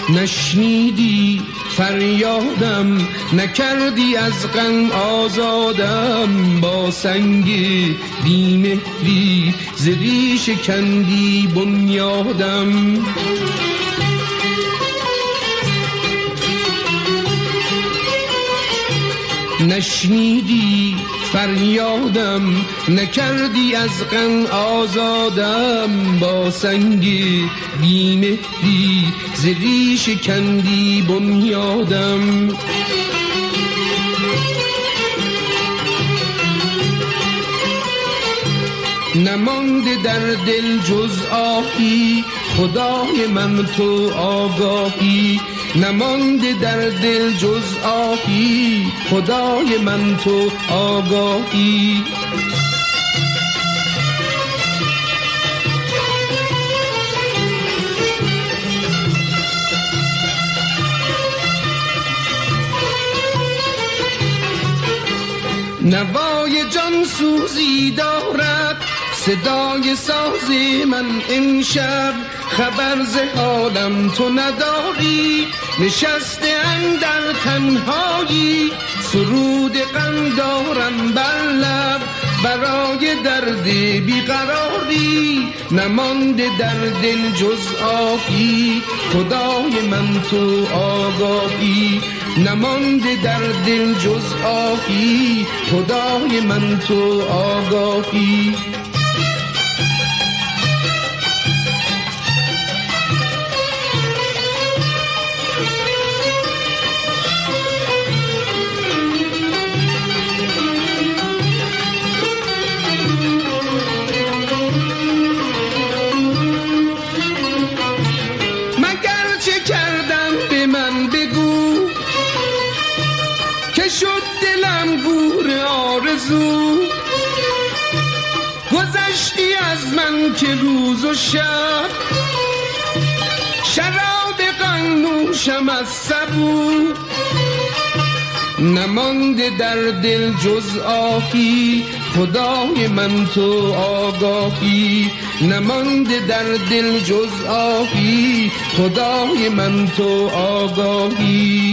نشنیدی فریادم، نکردی از غم آزادم. با سنگ بیمهری ز ریشه کندی بنیادم. نشنیدی فریادم، نکردی از غم آزادم. با سنگ بیمهری ز ریشه کندی بنیادم. نمانده در دل جز آهی، خدای من تو آگاهی. نمانده در دل جز آهی، خدای من تو آگاهی. نوای جان سوزی دارد صدای ساز من امشب. خبر ز حالم تو نداری، نشسته اندر تنهایی. سرود غم دارم بر لب برای درد بیقراری. نمانده در دل جز آهی، خدای من تو آگاهی. نمانده در دل جز آهی، خدای من تو آگاهی. شد دلم گور آرزو، گذشتی از من که روز و شب. شراب غم نوشم از سبو. نمانده در دل جز آهی، خدای من تو آگاهی. نمانده در دل جز آهی، خدای من تو آگاهی.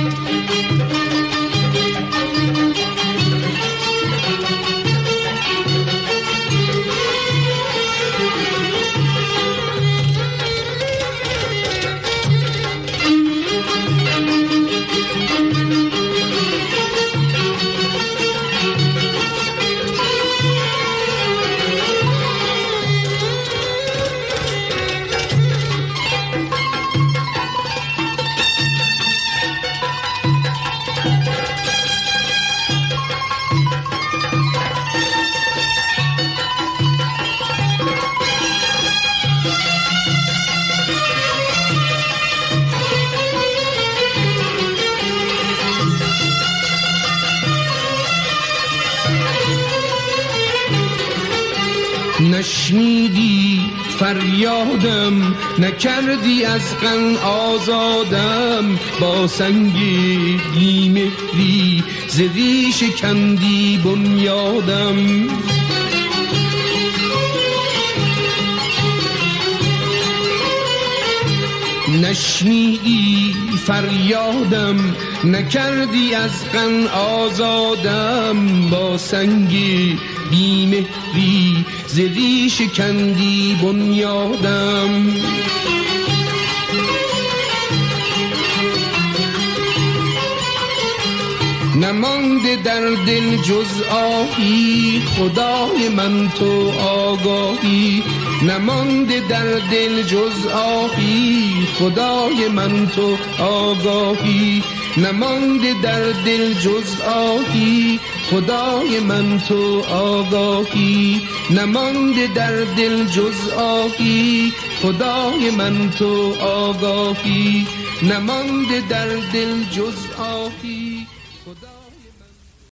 نشنیدی فریادم، نکردی از غم آزادم. با سنگ بیمهری ز ریشه کندی بنیادم. نشنیدی فریادم، نکردی از غم آزادم. با سنگ بیمهری ز ریشه کندی بنیادم. نمانده در دل جز آهی، خدای من تو آگاهی. نمانده در دل جز آهی، خدای من تو آگاهی. نمانده در دل جز آهی، خدای من تو آگاهی. نمانده در دل جز آهی، خدای من تو آگاهی. نمانده در دل جز آهی، خدا